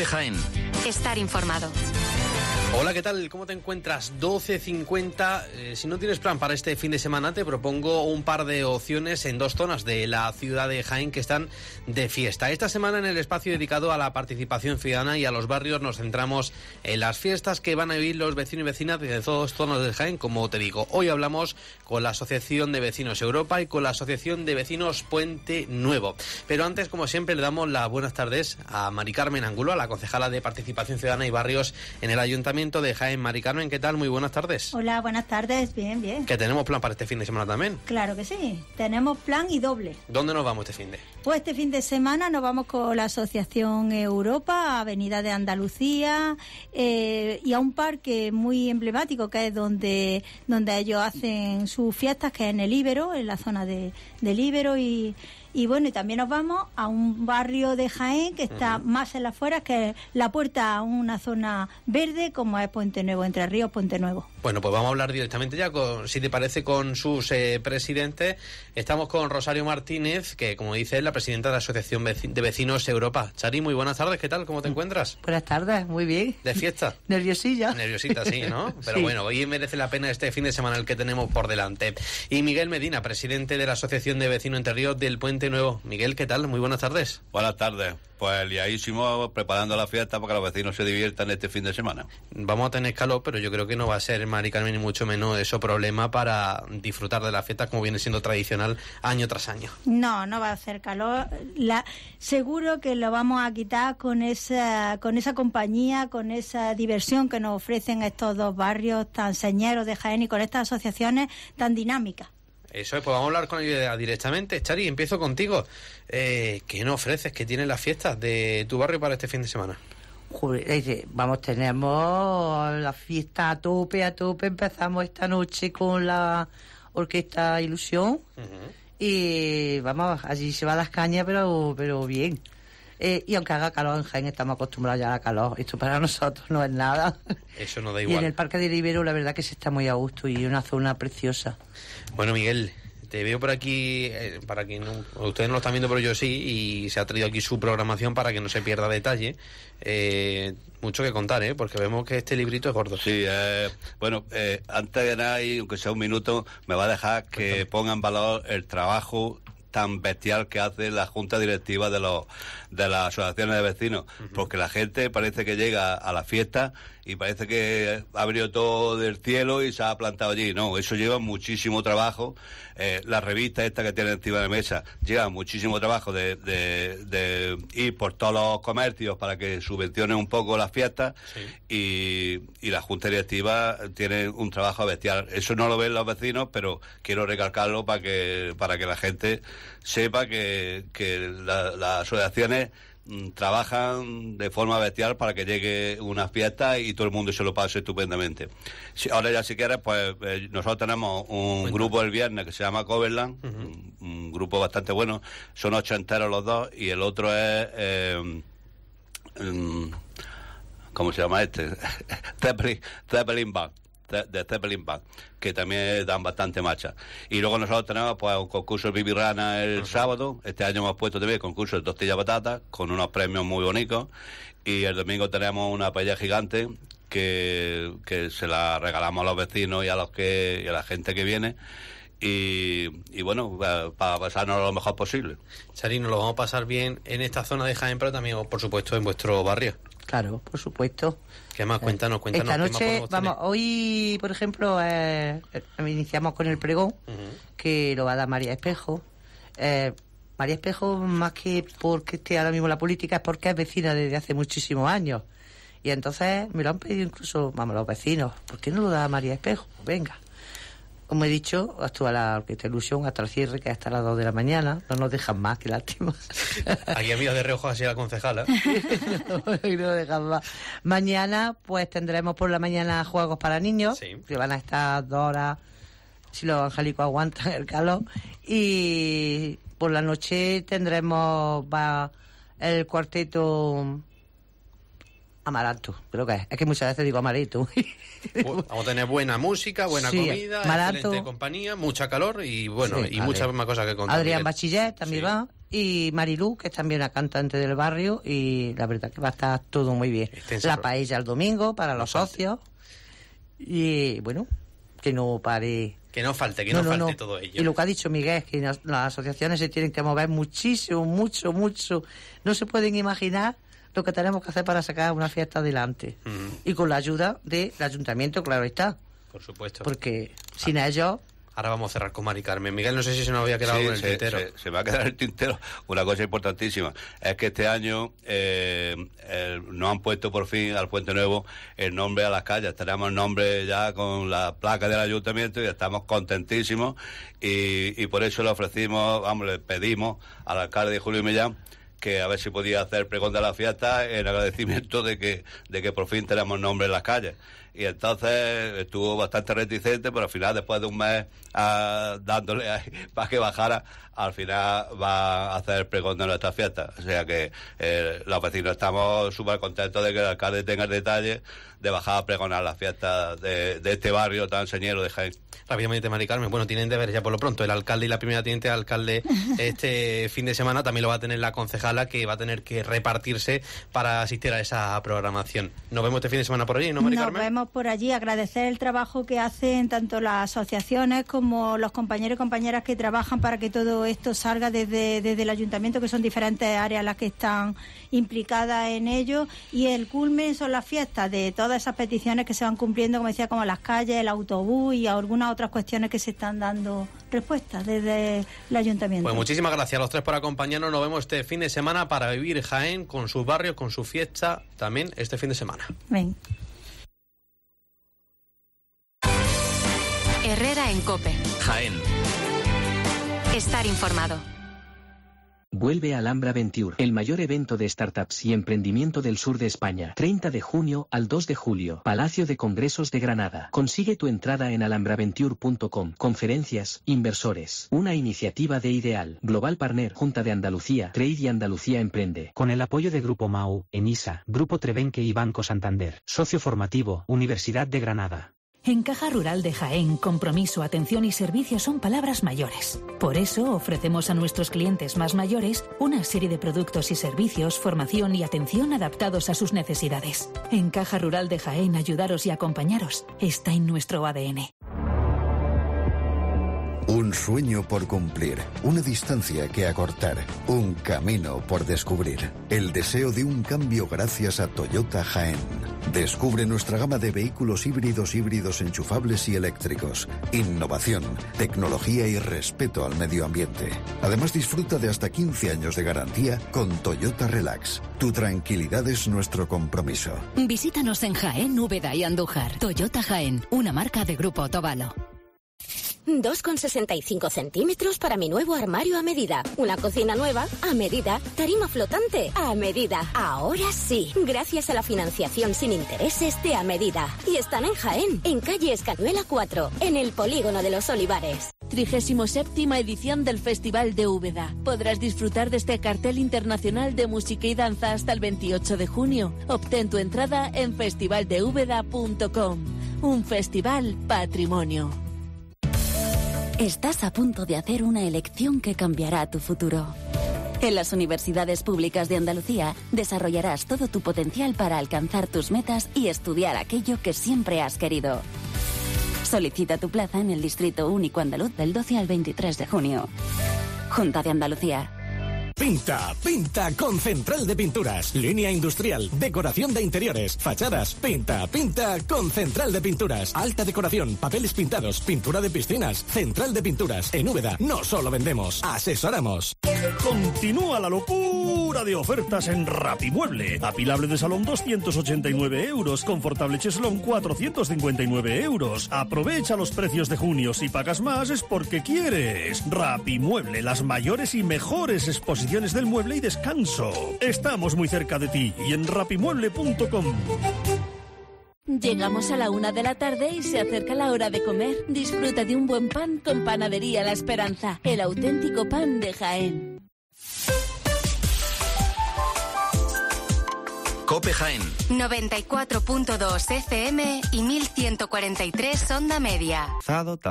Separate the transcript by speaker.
Speaker 1: COPE Jaén.
Speaker 2: Estar informado.
Speaker 3: Hola, ¿qué tal? ¿Cómo te encuentras? 12:50. Si no tienes plan para este fin de semana, te propongo un par de opciones en dos zonas de la ciudad de Jaén que están de fiesta. Esta semana, en el espacio dedicado a la participación ciudadana y a los barrios, nos centramos en las fiestas que van a vivir los vecinos y vecinas de todas zonas de Jaén, como te digo. Hoy hablamos con la Asociación de Vecinos Europa y con la Asociación de Vecinos Puente Nuevo. Pero antes, como siempre, le damos las buenas tardes a Mari Carmen Angulo, a la concejala de Participación Ciudadana y Barrios en el Ayuntamiento de Jaén. Mari Carmen, ¿qué tal? Muy buenas tardes.
Speaker 4: Hola, buenas tardes. Bien.
Speaker 3: ¿Que tenemos plan para este fin de semana también?
Speaker 4: Claro que sí. Tenemos plan y doble.
Speaker 3: ¿Dónde nos vamos este fin de?
Speaker 4: Pues este fin de semana nos vamos con la Asociación Europa, a Avenida de Andalucía, y a un parque muy emblemático que es donde ellos hacen sus fiestas, que es en el Ibero, en la zona del Ibero, y bueno, y también nos vamos a un barrio de Jaén que está más en las afueras, que es la puerta a una zona verde como es Puente Nuevo, Entre Ríos, Puente Nuevo. Bueno, pues vamos a hablar directamente ya, si te parece, con sus presidentes. Estamos con Rosario Martínez, que como dice es la presidenta de la Asociación de Vecinos Europa. Chari, muy buenas tardes, ¿qué tal? ¿Cómo te encuentras?
Speaker 5: Buenas tardes, muy bien.
Speaker 3: ¿De fiesta?
Speaker 5: Nerviosilla.
Speaker 3: Nerviosita, sí, ¿no? Pero
Speaker 5: sí.
Speaker 3: Bueno, hoy merece la pena este fin de semana el que tenemos por delante. Y Miguel Medina, presidente de la Asociación de Vecinos Entre Ríos del Puente Nuevo. Miguel, ¿qué tal? Muy buenas tardes.
Speaker 6: Buenas tardes. Pues liadísimo preparando la fiesta para que los vecinos se diviertan este fin de semana.
Speaker 3: Vamos a tener calor, pero yo creo que no va a ser, Mari Carmen, ni mucho menos eso problema para disfrutar de la fiesta como viene siendo tradicional año tras año.
Speaker 4: No va a hacer calor. Seguro que lo vamos a quitar con esa compañía, con esa diversión que nos ofrecen estos dos barrios tan señeros de Jaén y con estas asociaciones tan dinámicas.
Speaker 3: Eso es, pues vamos a hablar con ella directamente. Chari, empiezo contigo. ¿Qué nos ofreces? ¿Qué tienen las fiestas de tu barrio para este fin de semana?
Speaker 5: Vamos, tenemos la fiesta a tope. Empezamos esta noche con la Orquesta Ilusión. Y vamos, allí se va a las cañas, pero bien. Y aunque haga calor en Jaén, estamos acostumbrados ya a la calor. Esto para nosotros no es nada.
Speaker 3: Eso no da igual.
Speaker 5: Y en el Parque del Ibero la verdad que se está muy a gusto y una zona preciosa.
Speaker 3: Bueno, Miguel, te veo por aquí, para quien no, ustedes no lo están viendo, pero yo sí, y se ha traído aquí su programación para que no se pierda detalle. Mucho que contar, porque vemos que este librito es gordo.
Speaker 6: Sí, antes de nada, y aunque sea un minuto, me va a dejar que ponga en valor el trabajo tan bestial que hace la junta directiva de las asociaciones de vecinos, porque la gente parece que llega a la fiesta y parece que ha venido todo del cielo y se ha plantado allí. No, eso lleva muchísimo trabajo. La revista esta que tiene encima de la mesa lleva muchísimo trabajo de ir por todos los comercios para que subvencionen un poco las fiestas. Sí. Y la junta directiva tiene un trabajo bestial. Eso no lo ven los vecinos, pero quiero recalcarlo para que la gente sepa que las asociaciones trabajan de forma bestial para que llegue una fiesta y todo el mundo se lo pase estupendamente. Ahora ya si quieres, pues nosotros tenemos un grupo el viernes que se llama Coverland, un grupo bastante bueno, son 8 enteros los dos, y el otro es ¿cómo se llama este? Zeppelin Band, de Zeppelin Band, que también dan bastante marcha. Y luego nosotros tenemos pues un concurso de bibirrana el sábado. Este año hemos puesto también concurso de tortilla patata con unos premios muy bonitos, y el domingo tenemos una paella gigante que se la regalamos a los vecinos y a la gente que viene. Y bueno, para pasarnos lo mejor posible.
Speaker 3: Chari, nos lo vamos a pasar bien en esta zona de Jaén, pero también, por supuesto, en vuestro barrio.
Speaker 5: Claro, por supuesto.
Speaker 3: ¿Qué más? Cuéntanos.
Speaker 5: Esta noche, hoy, por ejemplo, iniciamos con el pregón, que lo va a dar María Espejo. María Espejo, más que porque esté ahora mismo en la política, es porque es vecina desde hace muchísimos años. Y entonces me lo han pedido incluso, los vecinos, ¿por qué no lo da María Espejo? Venga. Como he dicho, actúa la Orquesta Ilusión hasta el cierre, que es hasta las 2 de la mañana. No nos dejan más, qué lástima.
Speaker 3: Aquí amigas de reojo así la concejala.
Speaker 5: No dejan más. Mañana, pues tendremos por la mañana juegos para niños, que van a estar 2 horas, si los angélicos aguantan el calor. Y por la noche tendremos el cuarteto Amaranto, creo que es. Es que muchas veces digo Amaretto.
Speaker 3: Vamos a tener buena música, buena comida,
Speaker 5: Amaranto,
Speaker 3: excelente compañía, mucha calor y bueno, y
Speaker 5: muchas
Speaker 3: más cosas que contar.
Speaker 5: Adrián Bachiller también va. y Marilú, que es también una cantante del barrio, y la verdad que va a estar todo muy bien. La paella el domingo para los socios, y bueno, que no pare...
Speaker 3: Que no falte todo ello.
Speaker 5: Y lo que ha dicho Miguel es que las asociaciones se tienen que mover muchísimo, mucho. No se pueden imaginar lo que tenemos que hacer para sacar una fiesta adelante. Y con la ayuda del ayuntamiento, claro está.
Speaker 3: Por supuesto.
Speaker 5: Porque sin ellos...
Speaker 3: Ahora vamos a cerrar con Mari Carmen. Miguel, no sé si se nos había quedado algo en el tintero.
Speaker 6: Se va a quedar en el tintero. Una cosa importantísima es que este año nos han puesto por fin al Puente Nuevo el nombre a las calles. Tenemos el nombre ya con la placa del ayuntamiento y estamos contentísimos. Y por eso le pedimos al alcalde Julio Millán que a ver si podía hacer el pregón de la fiesta en agradecimiento de que por fin tenemos nombre en las calles. Y entonces estuvo bastante reticente, pero al final, después de un mes dándole para que bajara, al final va a hacer el pregón de nuestra fiesta. O sea que los vecinos estamos súper contentos de que el alcalde tenga el detalle de bajar a pregonar la fiesta de este barrio tan señero de Jaén.
Speaker 3: Rápidamente, Mari Carmen, bueno, tienen deberes ya por lo pronto. El alcalde y la primera teniente de alcalde este fin de semana también lo va a tener la concejala, que va a tener que repartirse para asistir a esa programación. Nos vemos este fin de semana por allí, ¿no, Mari Carmen?
Speaker 4: Nos vemos por allí. Agradecer el trabajo que hacen tanto las asociaciones como los compañeros y compañeras que trabajan para que todo esto salga desde el ayuntamiento, que son diferentes áreas las que están implicadas en ello. Y el culmen son las fiestas de todas esas peticiones que se van cumpliendo, como decía, como las calles, el autobús y algunas otras cuestiones que se están dando respuestas desde el ayuntamiento.
Speaker 3: Pues muchísimas gracias a los tres por acompañarnos. Nos vemos este fin de semana para vivir Jaén con sus barrios, con su fiesta también este fin de semana.
Speaker 4: Ven.
Speaker 1: Herrera en COPE.
Speaker 2: Jaén.
Speaker 1: Estar informado.
Speaker 2: Vuelve a Alhambra Venture, el mayor evento de startups y emprendimiento del sur de España. 30 de junio al 2 de julio. Palacio de Congresos de Granada. Consigue tu entrada en alhambraventure.com. Conferencias, inversores. Una iniciativa de Ideal, Global Partner, Junta de Andalucía, Trade y Andalucía Emprende.
Speaker 7: Con el apoyo de Grupo MAU, ENISA, Grupo Trebenque y Banco Santander. Socio formativo, Universidad de Granada.
Speaker 8: En Caja Rural de Jaén, compromiso, atención y servicio son palabras mayores. Por eso ofrecemos a nuestros clientes más mayores una serie de productos y servicios, formación y atención adaptados a sus necesidades. En Caja Rural de Jaén, ayudaros y acompañaros está en nuestro ADN.
Speaker 9: Un sueño por cumplir, una distancia que acortar, un camino por descubrir. El deseo de un cambio gracias a Toyota Jaén. Descubre nuestra gama de vehículos híbridos enchufables y eléctricos. Innovación, tecnología y respeto al medio ambiente. Además, disfruta de hasta 15 años de garantía con Toyota Relax. Tu tranquilidad es nuestro compromiso.
Speaker 1: Visítanos en Jaén, Úbeda y Andújar. Toyota Jaén, una marca de Grupo Otavalo.
Speaker 10: 2,65 centímetros para mi nuevo armario a medida. Una cocina nueva a medida. Tarima flotante a medida. Ahora sí, gracias a la financiación sin intereses de a medida. Y están en Jaén, en calle Escañuela 4, en el Polígono de los Olivares.
Speaker 11: 37ª edición del Festival de Úbeda. Podrás disfrutar de este cartel internacional de música y danza hasta el 28 de junio. Obtén tu entrada en festivaldeúbeda.com. Un festival patrimonio.
Speaker 1: Estás a punto de hacer una elección que cambiará tu futuro. En las universidades públicas de Andalucía desarrollarás todo tu potencial para alcanzar tus metas y estudiar aquello que siempre has querido. Solicita tu plaza en el Distrito Único Andaluz del 12 al 23 de junio. Junta de Andalucía.
Speaker 12: Pinta con Central de Pinturas. Línea industrial, decoración de interiores, fachadas. Pinta con Central de Pinturas. Alta decoración, papeles pintados, pintura de piscinas. Central de Pinturas. En Úbeda no solo vendemos, asesoramos.
Speaker 13: Continúa la locura de ofertas en Rapimueble. Apilable de salón 289 euros. Confortable cheslón 459 euros. Aprovecha los precios de junio. Si pagas más es porque quieres. Rapimueble, las mayores y mejores exposiciones del mueble y descanso. Estamos muy cerca de ti y en rapimueble.com.
Speaker 11: Llegamos a la 1 de la tarde y se acerca la hora de comer. Disfruta de un buen pan con Panadería La Esperanza, el auténtico pan de Jaén.
Speaker 2: COPE Jaén.
Speaker 1: 94.2 FM y 1143 onda media.